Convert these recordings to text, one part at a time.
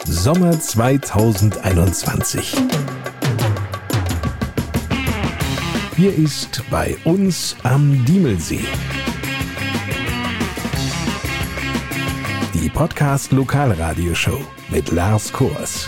Sommer 2021. Hier ist bei uns am Diemelsee die Podcast-Lokalradioshow mit Lars Kors.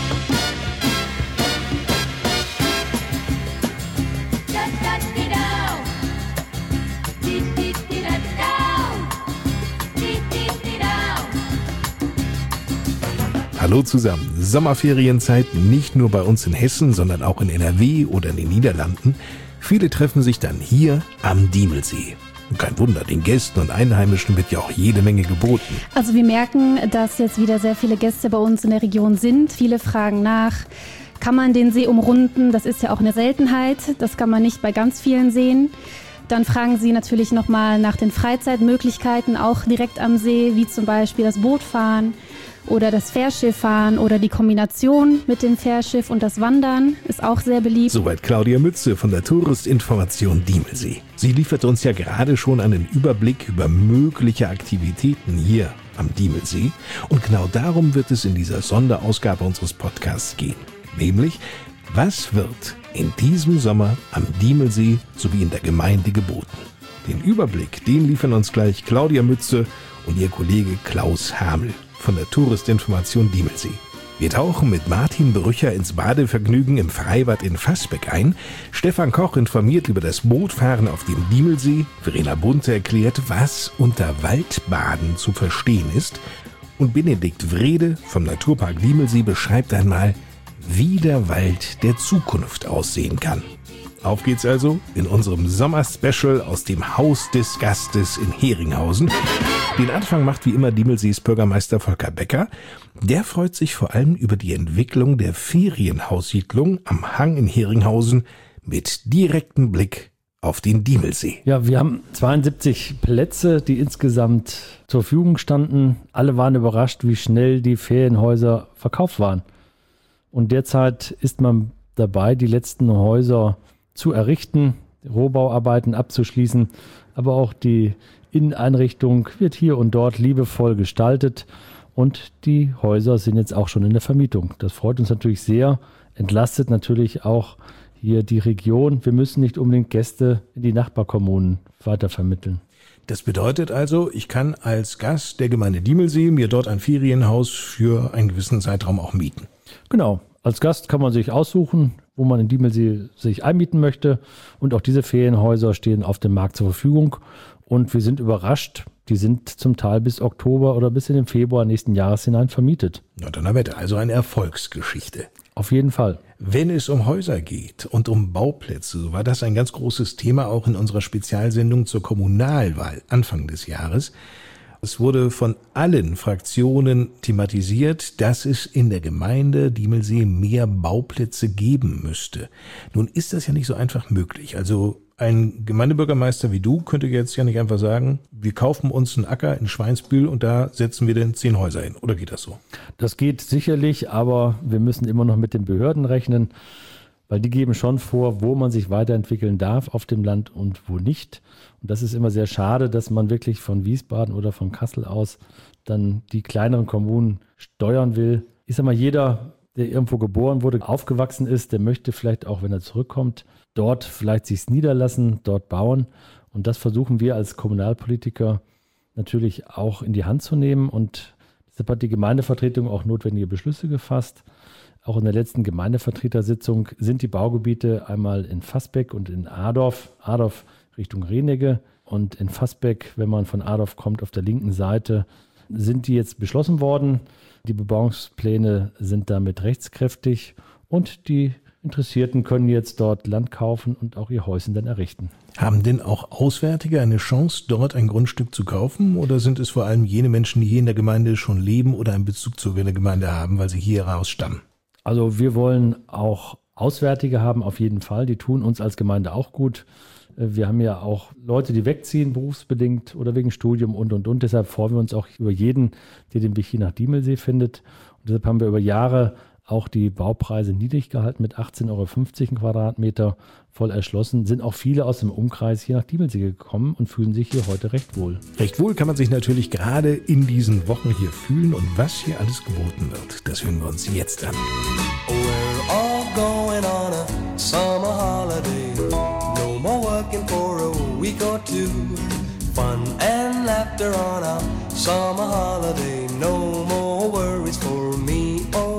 Hallo zusammen. Sommerferienzeit nicht nur bei uns in Hessen, sondern auch in NRW oder in den Niederlanden. Viele treffen sich dann hier am Diemelsee. Und kein Wunder, den Gästen und Einheimischen wird ja auch jede Menge geboten. Also wir merken, dass jetzt wieder sehr viele Gäste bei uns in der Region sind. Viele fragen nach, kann man den See umrunden? Das ist ja auch eine Seltenheit. Das kann man nicht bei ganz vielen Seen. Dann fragen sie natürlich nochmal nach den Freizeitmöglichkeiten, auch direkt am See, wie zum Beispiel das Bootfahren oder das Fährschifffahren oder die Kombination mit dem Fährschiff und das Wandern ist auch sehr beliebt. Soweit Claudia Mütze von der Touristinformation Diemelsee. Sie liefert uns ja gerade schon einen Überblick über mögliche Aktivitäten hier am Diemelsee. Und genau darum wird es in dieser Sonderausgabe unseres Podcasts gehen. Nämlich, was wird in diesem Sommer am Diemelsee sowie in der Gemeinde geboten? Den Überblick, den liefern uns gleich Claudia Mütze und ihr Kollege Klaus Hamel von der Touristinformation Diemelsee. Wir tauchen mit Martin Brücher ins Badevergnügen im Freibad in Fassbeck ein. Stefan Koch informiert über das Bootfahren auf dem Diemelsee. Verena Bunte erklärt, was unter Waldbaden zu verstehen ist. Und Benedikt Wrede vom Naturpark Diemelsee beschreibt einmal, wie der Wald der Zukunft aussehen kann. Auf geht's also in unserem Sommer-Special aus dem Haus des Gastes in Heringhausen. Den Anfang macht wie immer Diemelsees Bürgermeister Volker Becker. Der freut sich vor allem über die Entwicklung der Ferienhaussiedlung am Hang in Heringhausen mit direktem Blick auf den Diemelsee. Ja, wir haben 72 Plätze, die insgesamt zur Verfügung standen. Alle waren überrascht, wie schnell die Ferienhäuser verkauft waren. Und derzeit ist man dabei, die letzten Häuser zu errichten, Rohbauarbeiten abzuschließen, aber auch die Inneneinrichtung wird hier und dort liebevoll gestaltet und die Häuser sind jetzt auch schon in der Vermietung. Das freut uns natürlich sehr, entlastet natürlich auch hier die Region. Wir müssen nicht unbedingt Gäste in die Nachbarkommunen weitervermitteln. Das bedeutet also, ich kann als Gast der Gemeinde Diemelsee mir dort ein Ferienhaus für einen gewissen Zeitraum auch mieten. Genau, als Gast kann man sich aussuchen, wo man in Diemelsee sich einmieten möchte. Und auch diese Ferienhäuser stehen auf dem Markt zur Verfügung. Und wir sind überrascht, die sind zum Teil bis Oktober oder bis in den Februar nächsten Jahres hinein vermietet. Na dann haben wir also eine Erfolgsgeschichte. Auf jeden Fall. Wenn es um Häuser geht und um Bauplätze, so war das ein ganz großes Thema auch in unserer Spezialsendung zur Kommunalwahl Anfang des Jahres. Es wurde von allen Fraktionen thematisiert, dass es in der Gemeinde Diemelsee mehr Bauplätze geben müsste. Nun ist das ja nicht so einfach möglich. Also ein Gemeindebürgermeister wie du könnte jetzt ja nicht einfach sagen, wir kaufen uns einen Acker in Schweinsbühl und da setzen wir dann 10 Häuser hin. Oder geht das so? Das geht sicherlich, aber wir müssen immer noch mit den Behörden rechnen, weil die geben schon vor, wo man sich weiterentwickeln darf auf dem Land und wo nicht. Und das ist immer sehr schade, dass man wirklich von Wiesbaden oder von Kassel aus dann die kleineren Kommunen steuern will. Ich sag mal, jeder, der irgendwo geboren wurde, aufgewachsen ist, der möchte vielleicht auch, wenn er zurückkommt, dort vielleicht sich niederlassen, dort bauen. Und das versuchen wir als Kommunalpolitiker natürlich auch in die Hand zu nehmen. Und deshalb hat die Gemeindevertretung auch notwendige Beschlüsse gefasst. Auch in der letzten Gemeindevertretersitzung sind die Baugebiete einmal in Fassbeck und in Adorf Richtung Renegge und in Fassbeck, wenn man von Adorf kommt, auf der linken Seite, sind die jetzt beschlossen worden. Die Bebauungspläne sind damit rechtskräftig und die Interessierten können jetzt dort Land kaufen und auch ihr Häuschen dann errichten. Haben denn auch Auswärtige eine Chance, dort ein Grundstück zu kaufen? Oder sind es vor allem jene Menschen, die hier in der Gemeinde schon leben oder einen Bezug zur Gemeinde haben, weil sie hier raus stammen? Also wir wollen auch Auswärtige haben, auf jeden Fall. Die tun uns als Gemeinde auch gut. Wir haben ja auch Leute, die wegziehen, berufsbedingt oder wegen Studium und. Deshalb freuen wir uns auch über jeden, der den Weg hier nach Diemelsee findet. Und deshalb haben wir über Jahre auch die Baupreise niedrig gehalten mit 18,50 Euro ein Quadratmeter, voll erschlossen. Sind auch viele aus dem Umkreis hier nach Diemelsee gekommen und fühlen sich hier heute recht wohl. Recht wohl kann man sich natürlich gerade in diesen Wochen hier fühlen. Und was hier alles geboten wird, das hören wir uns jetzt an. We're all going on a summer holiday. No more working for a week or two. Fun and laughter on a summer holiday. No more worries for me or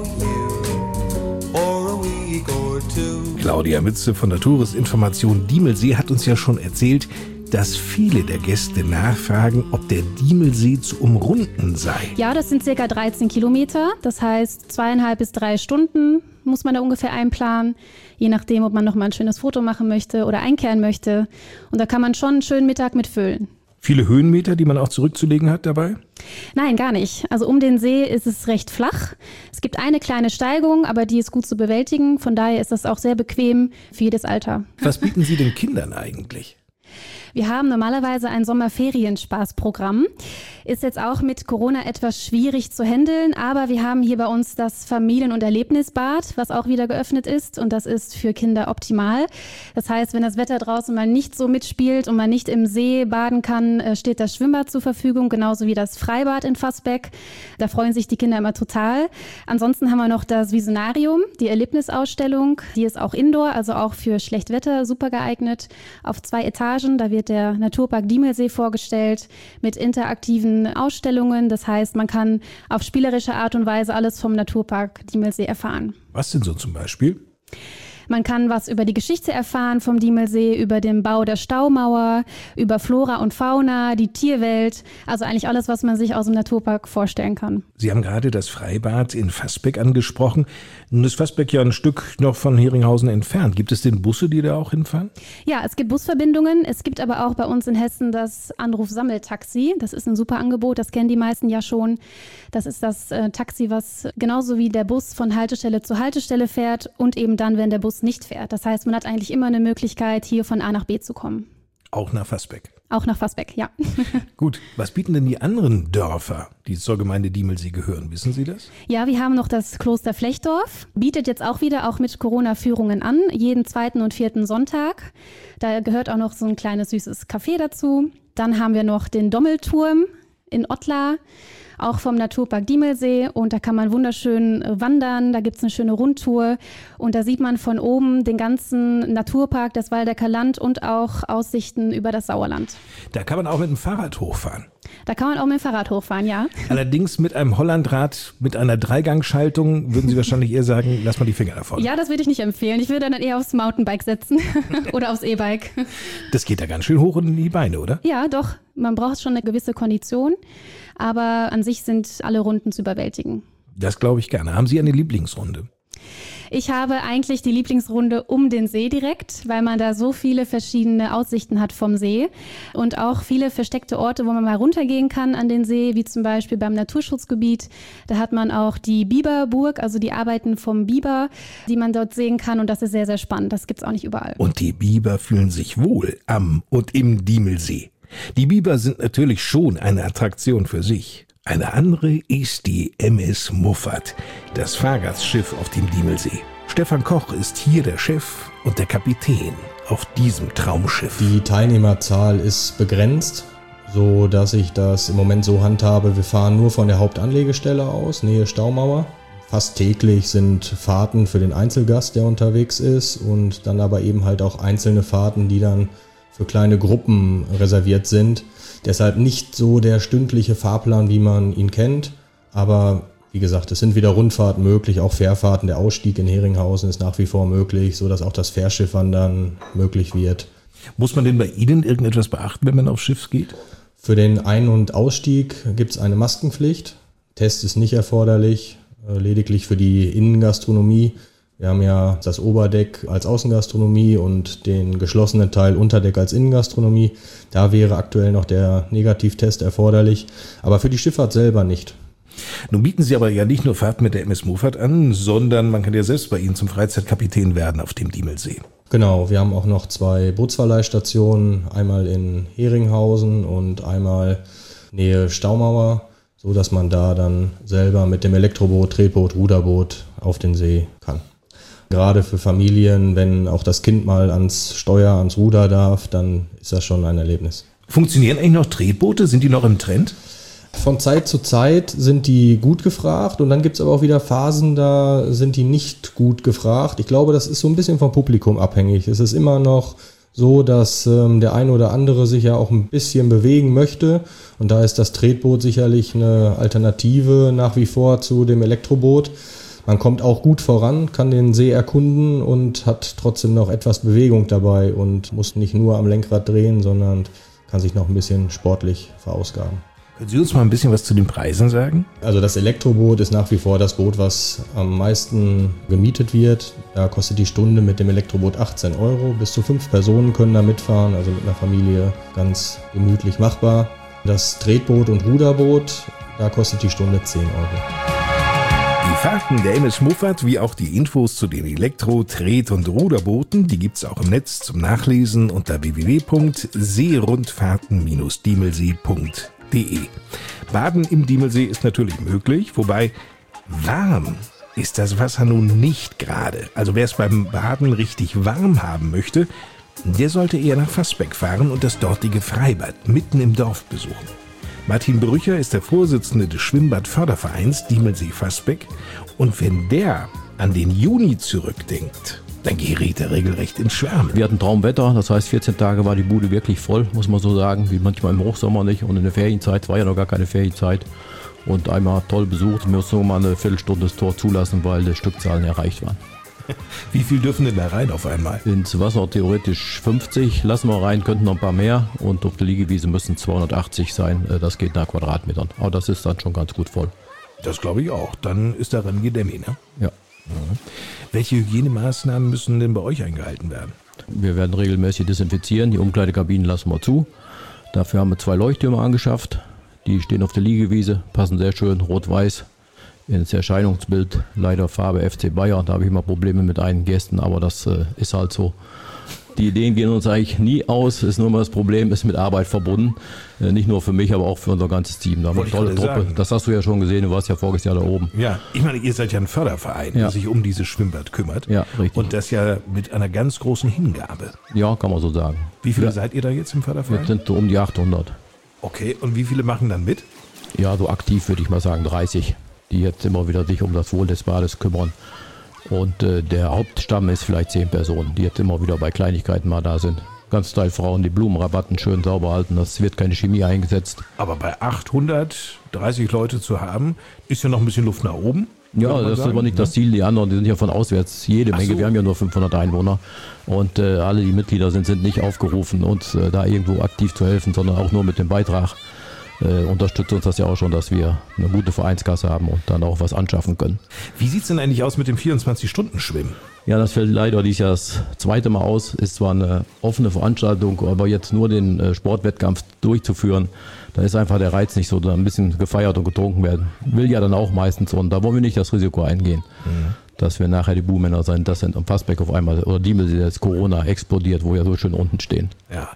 you for a week or two. Claudia Mütze von der Touristinformation Diemelsee hat uns ja schon erzählt, dass viele der Gäste nachfragen, ob der Diemelsee zu umrunden sei. Ja, das sind ca. 13 Kilometer. Das heißt, 2,5 bis 3 Stunden muss man da ungefähr einplanen. Je nachdem, ob man noch mal ein schönes Foto machen möchte oder einkehren möchte. Und da kann man schon einen schönen Mittag mitfüllen. Viele Höhenmeter, die man auch zurückzulegen hat dabei? Nein, gar nicht. Also um den See ist es recht flach. Es gibt eine kleine Steigung, aber die ist gut zu bewältigen. Von daher ist das auch sehr bequem für jedes Alter. Was bieten Sie den Kindern eigentlich? Wir haben normalerweise ein Sommerferienspaßprogramm. Ist jetzt auch mit Corona etwas schwierig zu handeln, aber wir haben hier bei uns das Familien- und Erlebnisbad, was auch wieder geöffnet ist, und das ist für Kinder optimal. Das heißt, wenn das Wetter draußen mal nicht so mitspielt und man nicht im See baden kann, steht das Schwimmbad zur Verfügung, genauso wie das Freibad in Fassbeck. Da freuen sich die Kinder immer total. Ansonsten haben wir noch das Visionarium, die Erlebnisausstellung. Die ist auch indoor, also auch für Schlechtwetter super geeignet. Auf 2 Etagen, da wird der Naturpark Diemelsee vorgestellt mit interaktiven Ausstellungen. Das heißt, man kann auf spielerische Art und Weise alles vom Naturpark Diemelsee erfahren. Was denn so zum Beispiel? Man kann was über die Geschichte erfahren vom Diemelsee, über den Bau der Staumauer, über Flora und Fauna, die Tierwelt, also eigentlich alles, was man sich aus dem Naturpark vorstellen kann. Sie haben gerade das Freibad in Fassbeck angesprochen. Nun ist Fassbeck ja ein Stück noch von Heringhausen entfernt. Gibt es denn Busse, die da auch hinfahren? Ja, es gibt Busverbindungen. Es gibt aber auch bei uns in Hessen das Anruf-Sammeltaxi. Das ist ein super Angebot, das kennen die meisten ja schon. Das ist das Taxi, was genauso wie der Bus von Haltestelle zu Haltestelle fährt und eben dann, wenn der Bus nicht fährt. Das heißt, man hat eigentlich immer eine Möglichkeit, hier von A nach B zu kommen. Auch nach Fassbeck? Auch nach Fassbeck, ja. Gut, was bieten denn die anderen Dörfer, die zur Gemeinde Diemelsee gehören? Wissen Sie das? Ja, wir haben noch das Kloster Flechdorf, bietet jetzt auch wieder auch mit Corona-Führungen an, jeden 2. und 4. Sonntag. Da gehört auch noch so ein kleines süßes Café dazu. Dann haben wir noch den Dommelturm in Ottlar, auch vom Naturpark Diemelsee, und da kann man wunderschön wandern, da gibt es eine schöne Rundtour und da sieht man von oben den ganzen Naturpark, das Waldecker Land und auch Aussichten über das Sauerland. Da kann man auch mit dem Fahrrad hochfahren. Da kann man auch mit dem Fahrrad hochfahren, ja. Allerdings mit einem Hollandrad, mit einer Dreigangschaltung, würden Sie wahrscheinlich eher sagen, lass mal die Finger davon. Ja, das würde ich nicht empfehlen. Ich würde dann eher aufs Mountainbike setzen oder aufs E-Bike. Das geht da ganz schön hoch in die Beine, oder? Ja, doch. Man braucht schon eine gewisse Kondition, aber an sich sind alle Runden zu überwältigen. Das glaube ich gerne. Haben Sie eine Lieblingsrunde? Ich habe eigentlich die Lieblingsrunde um den See direkt, weil man da so viele verschiedene Aussichten hat vom See und auch viele versteckte Orte, wo man mal runtergehen kann an den See, wie zum Beispiel beim Naturschutzgebiet. Da hat man auch die Biberburg, also die Arbeiten vom Biber, die man dort sehen kann, und das ist sehr, sehr spannend. Das gibt es auch nicht überall. Und die Biber fühlen sich wohl am und im Diemelsee. Die Biber sind natürlich schon eine Attraktion für sich. Eine andere ist die MS Muffat, das Fahrgastschiff auf dem Diemelsee. Stefan Koch ist hier der Chef und der Kapitän auf diesem Traumschiff. Die Teilnehmerzahl ist begrenzt, so dass ich das im Moment so handhabe. Wir fahren nur von der Hauptanlegestelle aus, Nähe Staumauer. Fast täglich sind Fahrten für den Einzelgast, der unterwegs ist, und dann aber eben halt auch einzelne Fahrten, die dann für kleine Gruppen reserviert sind. Deshalb nicht so der stündliche Fahrplan, wie man ihn kennt. Aber wie gesagt, es sind wieder Rundfahrten möglich, auch Fährfahrten. Der Ausstieg in Heringhausen ist nach wie vor möglich, sodass auch das Fährschiffwandern möglich wird. Muss man denn bei Ihnen irgendetwas beachten, wenn man aufs Schiff geht? Für den Ein- und Ausstieg gibt es eine Maskenpflicht. Test ist nicht erforderlich, lediglich für die Innengastronomie. Wir haben ja das Oberdeck als Außengastronomie und den geschlossenen Teil Unterdeck als Innengastronomie. Da wäre aktuell noch der Negativtest erforderlich, aber für die Schifffahrt selber nicht. Nun bieten Sie aber ja nicht nur Fahrten mit der MS Muffat an, sondern man kann ja selbst bei Ihnen zum Freizeitkapitän werden auf dem Diemelsee. Genau, wir haben auch noch 2 Bootsverleihstationen, einmal in Heringhausen und einmal Nähe Staumauer. so dass man da dann selber mit dem Elektroboot, Tretboot, Ruderboot auf den See kann. Gerade für Familien, wenn auch das Kind mal ans Steuer, ans Ruder darf, dann ist das schon ein Erlebnis. Funktionieren eigentlich noch Tretboote? Sind die noch im Trend? Von Zeit zu Zeit sind die gut gefragt und dann gibt es aber auch wieder Phasen, da sind die nicht gut gefragt. Ich glaube, das ist so ein bisschen vom Publikum abhängig. Es ist immer noch so, dass der eine oder andere sich ja auch ein bisschen bewegen möchte und da ist das Tretboot sicherlich eine Alternative nach wie vor zu dem Elektroboot. Man kommt auch gut voran, kann den See erkunden und hat trotzdem noch etwas Bewegung dabei und muss nicht nur am Lenkrad drehen, sondern kann sich noch ein bisschen sportlich verausgaben. Können Sie uns mal ein bisschen was zu den Preisen sagen? Also das Elektroboot ist nach wie vor das Boot, was am meisten gemietet wird. Da kostet die Stunde mit dem Elektroboot 18 €. Bis zu 5 Personen können da mitfahren, also mit einer Familie ganz gemütlich machbar. Das Tretboot und Ruderboot, da kostet die Stunde 10 €. Die Fahrten der MS Muffat wie auch die Infos zu den Elektro-, Tret- und Ruderbooten, die gibt's auch im Netz zum Nachlesen unter www.seerundfahrten-diemelsee.de. Baden im Diemelsee ist natürlich möglich, wobei warm ist das Wasser nun nicht gerade. Also wer es beim Baden richtig warm haben möchte, der sollte eher nach Fasbeck fahren und das dortige Freibad mitten im Dorf besuchen. Martin Brücher ist der Vorsitzende des Schwimmbadfördervereins Diemelsee-Fasbeck und wenn der an den Juni zurückdenkt, dann gerät er regelrecht ins Schwärmen. Wir hatten Traumwetter, das heißt 14 Tage war die Bude wirklich voll, muss man so sagen, wie manchmal im Hochsommer nicht und in der Ferienzeit, war ja noch gar keine Ferienzeit und einmal toll besucht, wir mussten nur mal eine Viertelstunde das Tor zulassen, weil die Stückzahlen erreicht waren. Wie viel dürfen denn da rein auf einmal? Ins Wasser theoretisch 50, lassen wir rein, könnten noch ein paar mehr und auf der Liegewiese müssen 280 sein, das geht nach Quadratmetern, aber das ist dann schon ganz gut voll. Das glaube ich auch, dann ist daran Gedämmi, ne? Ja. Mhm. Welche Hygienemaßnahmen müssen denn bei euch eingehalten werden? Wir werden regelmäßig desinfizieren, die Umkleidekabinen lassen wir zu, dafür haben wir 2 Leuchttürme angeschafft, die stehen auf der Liegewiese, passen sehr schön rot-weiß ins Erscheinungsbild, leider Farbe FC Bayern, da habe ich immer Probleme mit einigen Gästen, aber das ist halt so. Die Ideen gehen uns eigentlich nie aus, ist nur mal das Problem, ist mit Arbeit verbunden, nicht nur für mich, aber auch für unser ganzes Team. Da haben wir eine tolle Truppe, sagen. Das hast du ja schon gesehen, du warst ja voriges Jahr da oben. Ja, ich meine, ihr seid ja ein Förderverein, der sich um dieses Schwimmbad kümmert. Ja, richtig. Und das ja mit einer ganz großen Hingabe. Ja, kann man so sagen. Wie viele seid ihr da jetzt im Förderverein? Wir sind so um die 800. Okay, und wie viele machen dann mit? Ja, so aktiv würde ich mal sagen 30, die jetzt immer wieder sich um das Wohl des Bades kümmern. Und der Hauptstamm ist vielleicht 10 Personen, die jetzt immer wieder bei Kleinigkeiten mal da sind. Ganz Teil Frauen, die Blumenrabatten schön sauber halten, das wird keine Chemie eingesetzt. Aber bei 830 Leute zu haben, ist ja noch ein bisschen Luft nach oben. Ja, das ist aber nicht das Ziel. Die anderen, die sind ja von auswärts jede Menge. So. Wir haben ja nur 500 Einwohner und alle, die Mitglieder sind nicht aufgerufen, uns da irgendwo aktiv zu helfen, sondern auch nur mit dem Beitrag. Unterstützt uns das ja auch schon, dass wir eine gute Vereinskasse haben und dann auch was anschaffen können. Wie sieht es denn eigentlich aus mit dem 24-Stunden-Schwimmen? Ja, das fällt leider dieses Jahr das zweite Mal aus. Ist zwar eine offene Veranstaltung, aber jetzt nur den Sportwettkampf durchzuführen, da ist einfach der Reiz nicht so, da ein bisschen gefeiert und getrunken werden. Will ja dann auch meistens und da wollen wir nicht das Risiko eingehen. Dass wir nachher die Buhmänner sein, das sind am Fasbeck auf einmal, oder Diemelsee, jetzt Corona explodiert, wo wir so schön unten stehen. Ja.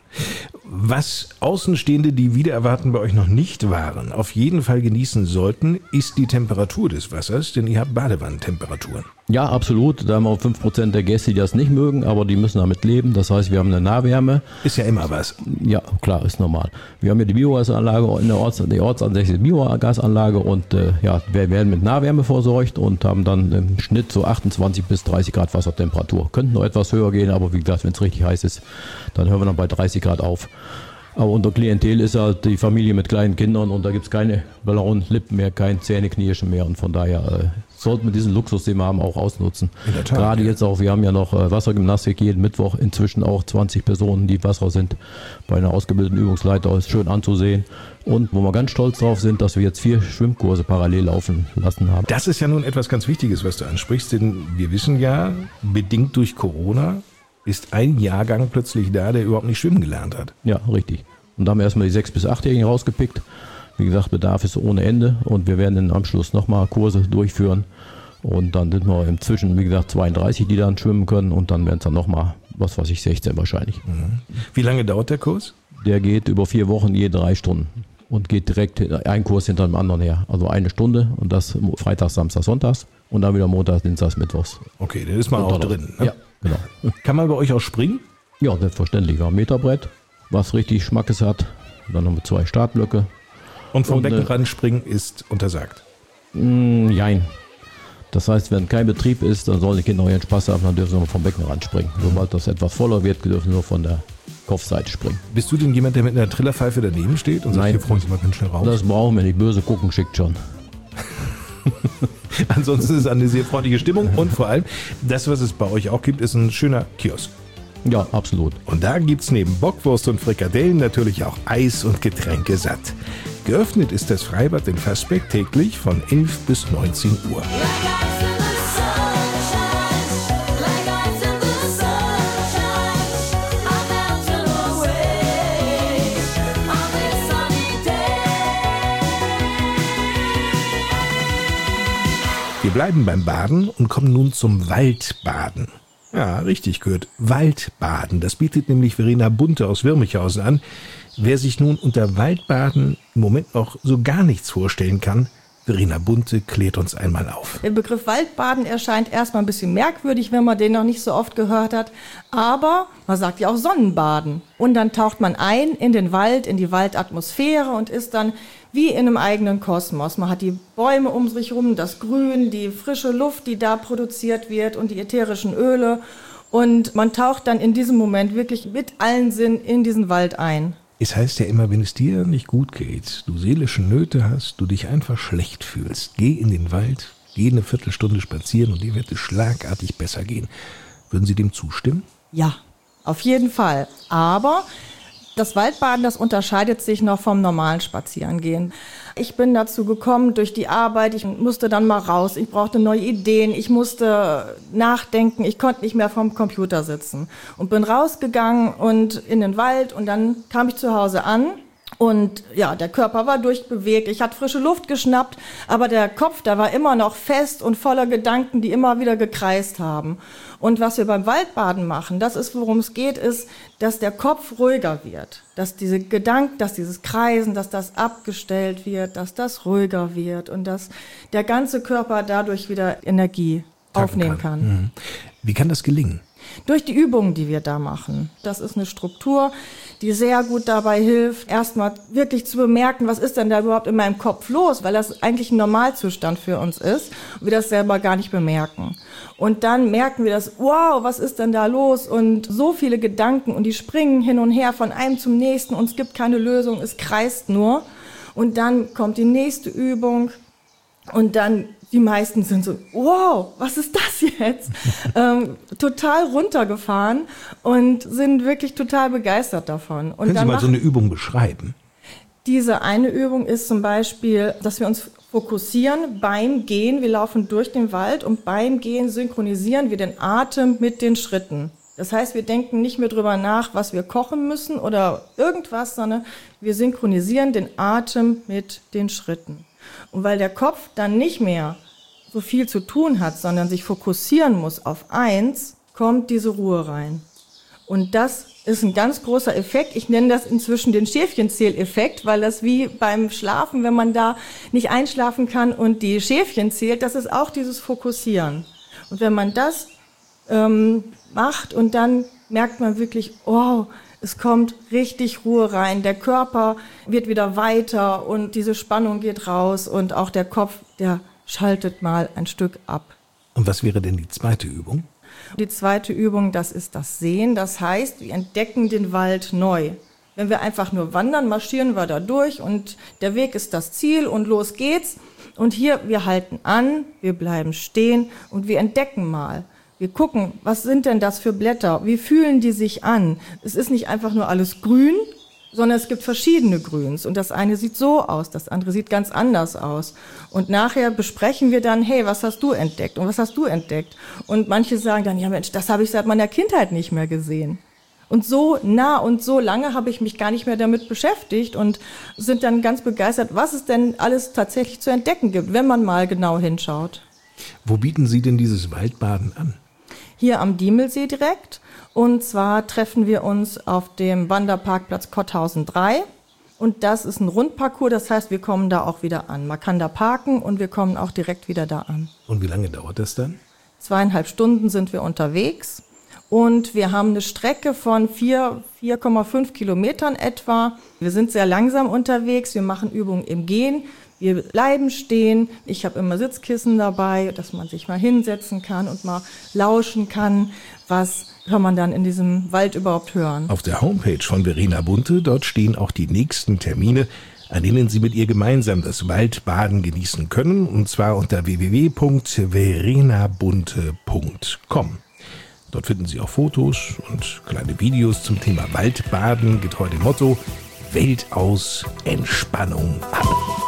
Was Außenstehende, die wider erwarten bei euch noch nicht waren, auf jeden Fall genießen sollten, ist die Temperatur des Wassers, denn ihr habt Badewannentemperaturen. Ja, absolut. Da haben wir auch 5% der Gäste, die das nicht mögen, aber die müssen damit leben. Das heißt, wir haben eine Nahwärme. Ist ja immer was. Ja, klar, ist normal. Wir haben hier die Biogasanlage, die ortsansässige Biogasanlage und wir werden mit Nahwärme versorgt und haben dann im Schnitt so 28 bis 30 Grad Wassertemperatur. Könnten noch etwas höher gehen, aber wie gesagt, wenn es richtig heiß ist, dann hören wir dann bei 30 Grad auf. Aber unser Klientel ist halt die Familie mit kleinen Kindern und da gibt es keine blauen Lippen mehr, kein Zähneknirschen mehr und von daher sollten wir diesen Luxus, den wir haben, auch ausnutzen. In der Tat, gerade jetzt auch, wir haben ja noch Wassergymnastik jeden Mittwoch, inzwischen auch 20 Personen, die Wasser sind. Bei einer ausgebildeten Übungsleiter ist schön anzusehen. Und wo wir ganz stolz drauf sind, dass wir jetzt 4 Schwimmkurse parallel laufen lassen haben. Das ist ja nun etwas ganz Wichtiges, was du ansprichst, denn wir wissen ja, bedingt durch Corona ist ein Jahrgang plötzlich da, der überhaupt nicht schwimmen gelernt hat. Ja, richtig. Und da haben wir erstmal die 6- bis 8-Jährigen rausgepickt. Wie gesagt, Bedarf ist ohne Ende und wir werden im Anschluss nochmal Kurse durchführen. Und dann sind wir inzwischen, wie gesagt, 32, die dann schwimmen können und dann werden es dann nochmal, 16 wahrscheinlich. Wie lange dauert der Kurs? Der geht über 4 Wochen, je 3 Stunden. und geht direkt ein Kurs hinter dem anderen her. Also 1 Stunde und das Freitags, Samstags, Sonntags und dann wieder Montags, Dienstags, Mittwochs. Okay, dann ist man auch drin. Ne? Ja, genau. Kann man bei euch auch springen? Ja, selbstverständlich. Wir haben ein Meterbrett, was richtig Schmackes hat. Dann haben wir 2 Startblöcke. Und vom Beckenrand springen ist untersagt? Jein. Das heißt, wenn kein Betrieb ist, dann sollen die Kinder auch ihren Spaß haben, dann dürfen sie vom Beckenrand springen. Sobald das etwas voller wird, dürfen sie nur von der Kopfseite springen. Bist du denn jemand, der mit einer Trillerpfeife daneben steht und sagt, Nein, hier freuen Sie mal ganz schnell raus? Das brauchen wir nicht. Böse gucken schickt schon. Ansonsten ist es eine sehr freundliche Stimmung und vor allem, das, was es bei euch auch gibt, ist ein schöner Kiosk. Ja, absolut. Und da gibt's neben Bockwurst und Frikadellen natürlich auch Eis und Getränke satt. Geöffnet ist das Freibad in Fasbeck täglich von 11 bis 19 Uhr. Wir bleiben beim Baden und kommen nun zum Waldbaden. Ja, richtig gehört. Waldbaden. Das bietet nämlich Verena Bunte aus Wirmichhausen an. Wer sich nun unter Waldbaden im Moment noch so gar nichts vorstellen kann, Verena Bunte klärt uns einmal auf. Der Begriff Waldbaden erscheint erstmal ein bisschen merkwürdig, wenn man den noch nicht so oft gehört hat. Aber man sagt ja auch Sonnenbaden. Und dann taucht man ein in den Wald, in die Waldatmosphäre und ist dann wie in einem eigenen Kosmos. Man hat die Bäume um sich herum, das Grün, die frische Luft, die da produziert wird und die ätherischen Öle. Und man taucht dann in diesem Moment wirklich mit allen Sinnen in diesen Wald ein. Es heißt ja immer, wenn es dir nicht gut geht, du seelische Nöte hast, du dich einfach schlecht fühlst, geh in den Wald, geh eine Viertelstunde spazieren und dir wird es schlagartig besser gehen. Würden Sie dem zustimmen? Ja, auf jeden Fall. Aber das Waldbaden, das unterscheidet sich noch vom normalen Spazierengehen. Ich bin dazu gekommen durch die Arbeit, ich musste dann mal raus, ich brauchte neue Ideen, ich musste nachdenken, ich konnte nicht mehr vorm Computer sitzen und bin rausgegangen und in den Wald und dann kam ich zu Hause an. Und ja, der Körper war durchbewegt, ich hatte frische Luft geschnappt, aber der Kopf, der war immer noch fest und voller Gedanken, die immer wieder gekreist haben. Und was wir beim Waldbaden machen, das ist, worum es geht, ist, dass der Kopf ruhiger wird, dass diese Gedanken, dass dieses Kreisen, dass das abgestellt wird, dass das ruhiger wird und dass der ganze Körper dadurch wieder Energie aufnehmen kann. Wie kann das gelingen? Durch die Übungen, die wir da machen. Das ist eine Struktur, die sehr gut dabei hilft, erstmal wirklich zu bemerken, was ist denn da überhaupt in meinem Kopf los, weil das eigentlich ein Normalzustand für uns ist und wir das selber gar nicht bemerken. Und dann merken wir das, wow, was ist denn da los? Und so viele Gedanken und die springen hin und her von einem zum nächsten und es gibt keine Lösung, es kreist nur. Und dann kommt die nächste Übung und dann die meisten sind so, wow, was ist das jetzt? Total runtergefahren und sind wirklich total begeistert davon. Und Können Sie mal so eine Übung beschreiben? Diese eine Übung ist zum Beispiel, dass wir uns fokussieren beim Gehen. Wir laufen durch den Wald und beim Gehen synchronisieren wir den Atem mit den Schritten. Das heißt, wir denken nicht mehr drüber nach, was wir kochen müssen oder irgendwas, sondern wir synchronisieren den Atem mit den Schritten. Und weil der Kopf dann nicht mehr so viel zu tun hat, sondern sich fokussieren muss auf eins, kommt diese Ruhe rein. Und das ist ein ganz großer Effekt. Ich nenne das inzwischen den Schäfchenzähleffekt, weil das wie beim Schlafen, wenn man da nicht einschlafen kann und die Schäfchen zählt, das ist auch dieses Fokussieren. Und wenn man das macht und dann merkt man wirklich, oh, es kommt richtig Ruhe rein, der Körper wird wieder weiter und diese Spannung geht raus und auch der Kopf, der schaltet mal ein Stück ab. Und was wäre denn die zweite Übung? Die zweite Übung, das ist das Sehen. Das heißt, wir entdecken den Wald neu. Wenn wir einfach nur wandern, marschieren wir da durch und der Weg ist das Ziel und los geht's. Und hier, wir halten an, wir bleiben stehen und wir entdecken mal. Wir gucken, was sind denn das für Blätter? Wie fühlen die sich an? Es ist nicht einfach nur alles grün, sondern es gibt verschiedene Grüns. Und das eine sieht so aus, das andere sieht ganz anders aus. Und nachher besprechen wir dann, hey, was hast du entdeckt und was hast du entdeckt? Und manche sagen dann, ja Mensch, das habe ich seit meiner Kindheit nicht mehr gesehen. Und so nah und so lange habe ich mich gar nicht mehr damit beschäftigt und sind dann ganz begeistert, was es denn alles tatsächlich zu entdecken gibt, wenn man mal genau hinschaut. Wo bieten Sie denn dieses Waldbaden an? Hier am Diemelsee direkt. Und zwar treffen wir uns auf dem Wanderparkplatz Kotthausen 3. Und das ist ein Rundparcours, das heißt, wir kommen da auch wieder an. Man kann da parken und wir kommen auch direkt wieder da an. Und wie lange dauert das dann? 2,5 Stunden sind wir unterwegs und wir haben eine Strecke von 4,5 Kilometern etwa. Wir sind sehr langsam unterwegs, wir machen Übungen im Gehen, wir bleiben stehen. Ich habe immer Sitzkissen dabei, dass man sich mal hinsetzen kann und mal lauschen kann, was kann man dann in diesem Wald überhaupt hören. Auf der Homepage von Verena Bunte, dort stehen auch die nächsten Termine, an denen Sie mit ihr gemeinsam das Waldbaden genießen können, und zwar unter www.verenabunte.com. Dort finden Sie auch Fotos und kleine Videos zum Thema Waldbaden, getreu dem Motto Welt aus, Entspannung ab.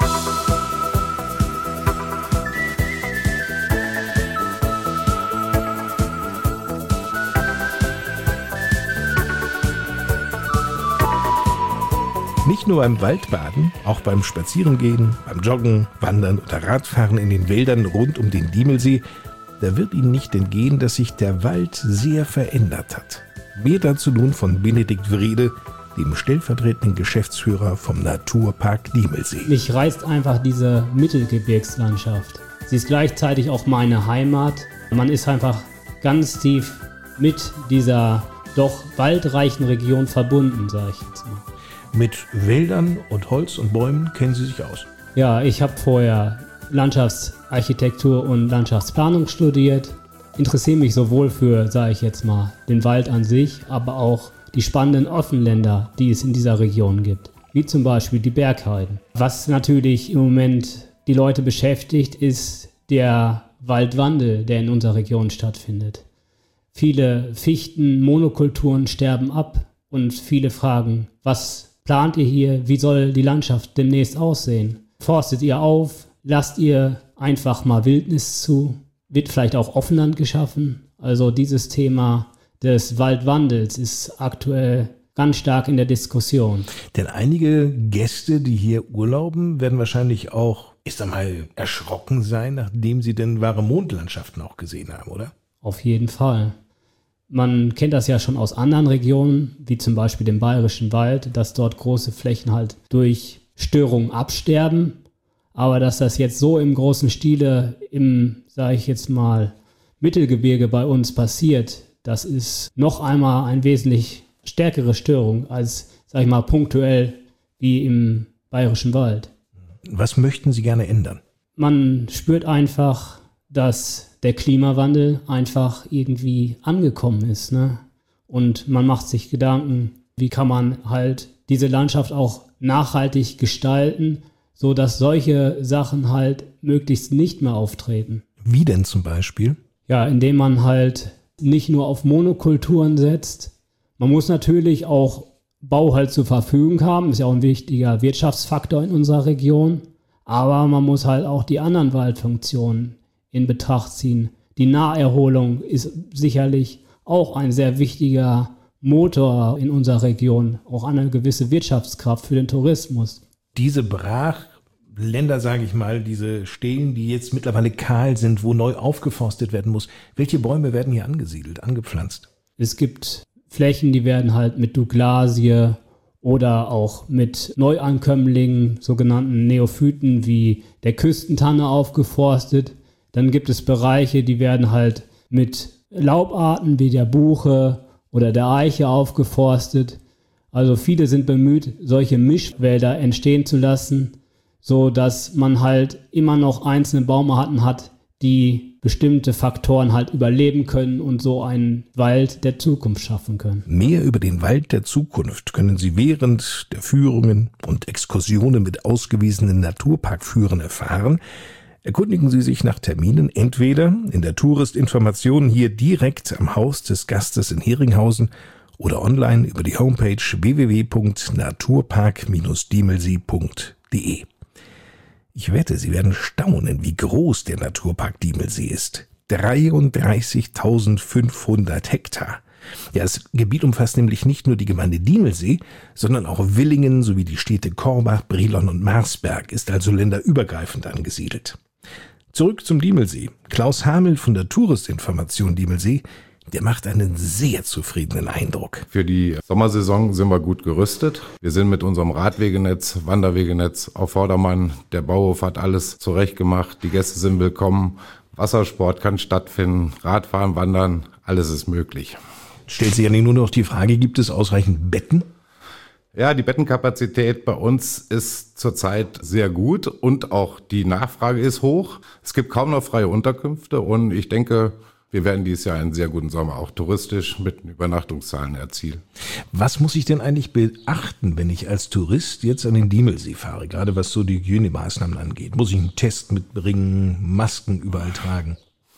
Nicht nur beim Waldbaden, auch beim Spazierengehen, beim Joggen, Wandern oder Radfahren in den Wäldern rund um den Diemelsee, da wird Ihnen nicht entgehen, dass sich der Wald sehr verändert hat. Mehr dazu nun von Benedikt Wrede, dem stellvertretenden Geschäftsführer vom Naturpark Diemelsee. Mich reizt einfach diese Mittelgebirgslandschaft. Sie ist gleichzeitig auch meine Heimat. Man ist einfach ganz tief mit dieser doch waldreichen Region verbunden, sage ich jetzt mal. Mit Wäldern und Holz und Bäumen kennen Sie sich aus? Ja, ich habe vorher Landschaftsarchitektur und Landschaftsplanung studiert. Interessiere mich sowohl für, sage ich jetzt mal, den Wald an sich, aber auch die spannenden Offenländer, die es in dieser Region gibt. Wie zum Beispiel die Bergheiden. Was natürlich im Moment die Leute beschäftigt, ist der Waldwandel, der in unserer Region stattfindet. Viele Fichten, Monokulturen sterben ab und viele fragen, was plant ihr hier? Wie soll die Landschaft demnächst aussehen? Forstet ihr auf? Lasst ihr einfach mal Wildnis zu? Wird vielleicht auch Offenland geschaffen? Also dieses Thema des Waldwandels ist aktuell ganz stark in der Diskussion. Denn einige Gäste, die hier urlauben, werden wahrscheinlich auch, ich sag mal, erschrocken sein, nachdem sie denn wahre Mondlandschaften auch gesehen haben, oder? Auf jeden Fall. Man kennt das ja schon aus anderen Regionen, wie zum Beispiel dem Bayerischen Wald, dass dort große Flächen halt durch Störungen absterben. Aber dass das jetzt so im großen Stile im, sage ich jetzt mal, Mittelgebirge bei uns passiert, das ist noch einmal eine wesentlich stärkere Störung als, sage ich mal, punktuell wie im Bayerischen Wald. Was möchten Sie gerne ändern? Man spürt einfach, dass der Klimawandel einfach irgendwie angekommen ist, ne? Und man macht sich Gedanken, wie kann man halt diese Landschaft auch nachhaltig gestalten, so dass solche Sachen halt möglichst nicht mehr auftreten. Wie denn zum Beispiel? Ja, indem man halt nicht nur auf Monokulturen setzt. Man muss natürlich auch Bau halt zur Verfügung haben, ist ja auch ein wichtiger Wirtschaftsfaktor in unserer Region. Aber man muss halt auch die anderen Waldfunktionen in Betracht ziehen. Die Naherholung ist sicherlich auch ein sehr wichtiger Motor in unserer Region, auch eine gewisse Wirtschaftskraft für den Tourismus. Diese Brachländer, sage ich mal, diese Stellen, die jetzt mittlerweile kahl sind, wo neu aufgeforstet werden muss, welche Bäume werden hier angesiedelt, angepflanzt? Es gibt Flächen, die werden halt mit Douglasie oder auch mit Neuankömmlingen, sogenannten Neophyten wie der Küstentanne aufgeforstet. Dann gibt es Bereiche, die werden halt mit Laubarten wie der Buche oder der Eiche aufgeforstet. Also viele sind bemüht, solche Mischwälder entstehen zu lassen, so dass man halt immer noch einzelne Baumarten hat, die bestimmte Faktoren halt überleben können und so einen Wald der Zukunft schaffen können. Mehr über den Wald der Zukunft können Sie während der Führungen und Exkursionen mit ausgewiesenen Naturparkführern erfahren. Erkundigen Sie sich nach Terminen entweder in der Touristinformation hier direkt am Haus des Gastes in Heringhausen oder online über die Homepage www.naturpark-diemelsee.de. Ich wette, Sie werden staunen, wie groß der Naturpark Diemelsee ist. 33.500 Hektar. Ja, das Gebiet umfasst nämlich nicht nur die Gemeinde Diemelsee, sondern auch Willingen sowie die Städte Korbach, Brilon und Marsberg, ist also länderübergreifend angesiedelt. Zurück zum Diemelsee. Klaus Hamel von der Touristinformation Diemelsee. Der macht einen sehr zufriedenen Eindruck. Für die Sommersaison sind wir gut gerüstet. Wir sind mit unserem Radwegenetz, Wanderwegenetz auf Vordermann. Der Bauhof hat alles zurechtgemacht. Die Gäste sind willkommen. Wassersport kann stattfinden. Radfahren, Wandern, alles ist möglich. Stellt sich ja nur noch die Frage, gibt es ausreichend Betten? Ja, die Bettenkapazität bei uns ist zurzeit sehr gut und auch die Nachfrage ist hoch. Es gibt kaum noch freie Unterkünfte und ich denke, wir werden dieses Jahr einen sehr guten Sommer auch touristisch mit Übernachtungszahlen erzielen. Was muss ich denn eigentlich beachten, wenn ich als Tourist jetzt an den Diemelsee fahre, gerade was so die Hygienemaßnahmen angeht? Muss ich einen Test mitbringen, Masken überall tragen?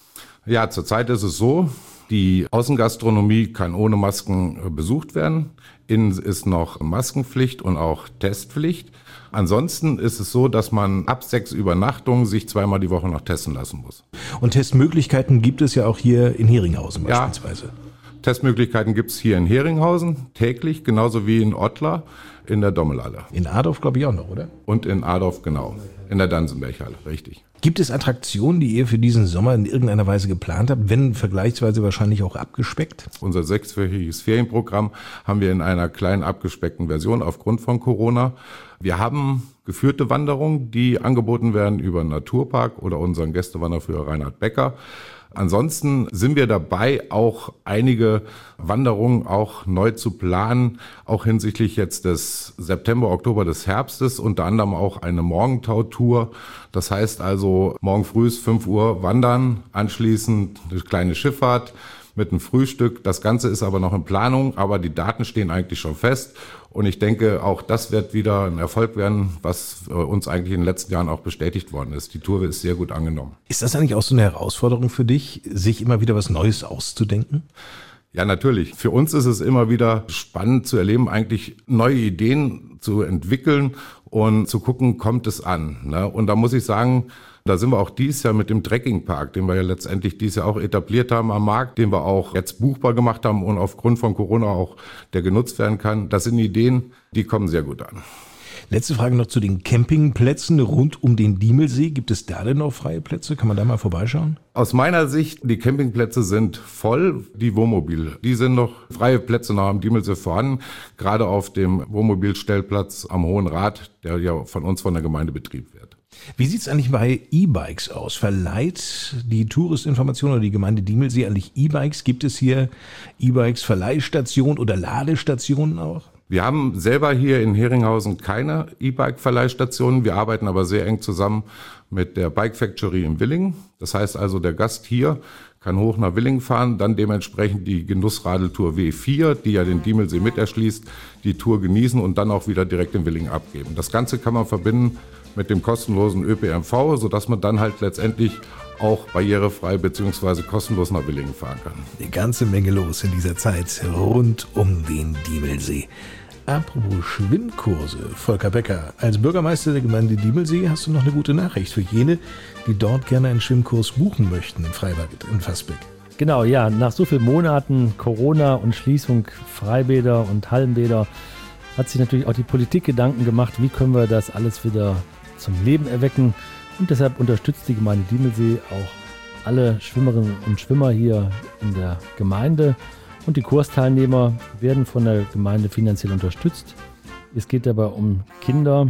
Ja, zurzeit ist es so, die Außengastronomie kann ohne Masken besucht werden. Innen ist noch Maskenpflicht und auch Testpflicht. Ansonsten ist es so, dass man ab 6 Übernachtungen sich 2-mal die Woche noch testen lassen muss. Und Testmöglichkeiten gibt es ja auch hier in Heringhausen beispielsweise. Ja, Testmöglichkeiten gibt es hier in Heringhausen täglich, genauso wie in Ottlar in der Dommelhalle. In Adorf glaube ich auch noch, oder? Und in Adorf, genau. In der Dansenberghalle, richtig. Gibt es Attraktionen, die ihr für diesen Sommer in irgendeiner Weise geplant habt, wenn vergleichsweise wahrscheinlich auch abgespeckt? Unser 6-wöchiges Ferienprogramm haben wir in einer kleinen abgespeckten Version aufgrund von Corona. Wir haben geführte Wanderungen, die angeboten werden über den Naturpark oder unseren Gästewanderführer Reinhard Becker. Ansonsten sind wir dabei, auch einige Wanderungen auch neu zu planen, auch hinsichtlich jetzt des September, Oktober des Herbstes, unter anderem auch eine Morgentau-Tour. Das heißt also, morgen früh 5 Uhr wandern, anschließend eine kleine Schifffahrt mit einem Frühstück. Das Ganze ist aber noch in Planung, aber die Daten stehen eigentlich schon fest. Und ich denke, auch das wird wieder ein Erfolg werden, was uns eigentlich in den letzten Jahren auch bestätigt worden ist. Die Tour ist sehr gut angenommen. Ist das eigentlich auch so eine Herausforderung für dich, sich immer wieder was Neues auszudenken? Ja, natürlich. Für uns ist es immer wieder spannend zu erleben, eigentlich neue Ideen zu entwickeln und zu gucken, kommt es an, ne? Und da muss ich sagen, da sind wir auch dieses Jahr mit dem Trekkingpark, den wir ja letztendlich dieses Jahr auch etabliert haben am Markt, den wir auch jetzt buchbar gemacht haben und aufgrund von Corona auch der genutzt werden kann. Das sind Ideen, die kommen sehr gut an. Letzte Frage noch zu den Campingplätzen rund um den Diemelsee. Gibt es da denn noch freie Plätze? Kann man da mal vorbeischauen? Aus meiner Sicht, die Campingplätze sind voll, die Wohnmobile. Die sind noch freie Plätze noch am Diemelsee vorhanden, gerade auf dem Wohnmobilstellplatz am Hohen Rad, der ja von uns von der Gemeinde betrieben wird. Wie sieht's eigentlich bei E-Bikes aus? Verleiht die Touristinformation oder die Gemeinde Diemelsee eigentlich E-Bikes? Gibt es hier E-Bikes Verleihstationen oder Ladestationen auch? Wir haben selber hier in Heringhausen keine E-Bike-Verleihstationen. Wir arbeiten aber sehr eng zusammen mit der Bike Factory in Willingen. Das heißt also, der Gast hier kann hoch nach Willingen fahren, dann dementsprechend die Genussradeltour W4, die ja den Diemelsee mit erschließt, die Tour genießen und dann auch wieder direkt in Willingen abgeben. Das Ganze kann man verbinden mit dem kostenlosen ÖPNV, sodass man dann halt letztendlich auch barrierefrei bzw. kostenlos nach Willingen fahren kann. Eine ganze Menge los in dieser Zeit rund um den Diemelsee. Apropos Schwimmkurse, Volker Becker, als Bürgermeister der Gemeinde Diemelsee hast du noch eine gute Nachricht für jene, die dort gerne einen Schwimmkurs buchen möchten im Freibad in Fassbeck. Genau, ja, nach so vielen Monaten Corona und Schließung Freibäder und Hallenbäder hat sich natürlich auch die Politik Gedanken gemacht, wie können wir das alles wieder zum Leben erwecken. Und deshalb unterstützt die Gemeinde Diemelsee auch alle Schwimmerinnen und Schwimmer hier in der Gemeinde. Und die Kursteilnehmer werden von der Gemeinde finanziell unterstützt. Es geht dabei um Kinder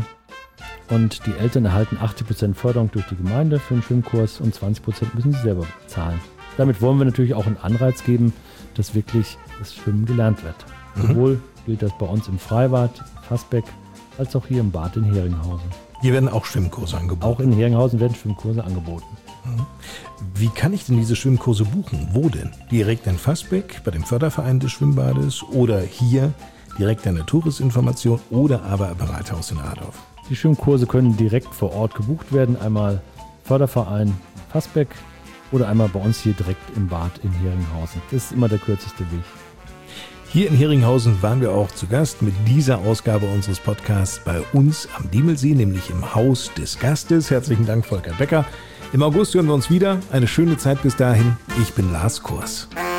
und die Eltern erhalten 80% Förderung durch die Gemeinde für einen Schwimmkurs und 20% müssen sie selber zahlen. Damit wollen wir natürlich auch einen Anreiz geben, dass wirklich das Schwimmen gelernt wird. Sowohl gilt das bei uns im Freibad, Fassbeck, als auch hier im Bad in Heringhausen. Hier werden auch Schwimmkurse angeboten. Auch in Heringhausen werden Schwimmkurse angeboten. Wie kann ich denn diese Schwimmkurse buchen? Wo denn? Direkt in Fassbeck, bei dem Förderverein des Schwimmbades oder hier direkt an der Touristinformation oder aber am Rathaus in Adorf? Die Schwimmkurse können direkt vor Ort gebucht werden. Einmal Förderverein Fassbeck oder einmal bei uns hier direkt im Bad in Heringhausen. Das ist immer der kürzeste Weg. Hier in Heringhausen waren wir auch zu Gast mit dieser Ausgabe unseres Podcasts bei uns am Diemelsee, nämlich im Haus des Gastes. Herzlichen Dank, Volker Becker. Im August hören wir uns wieder. Eine schöne Zeit bis dahin. Ich bin Lars Kurs.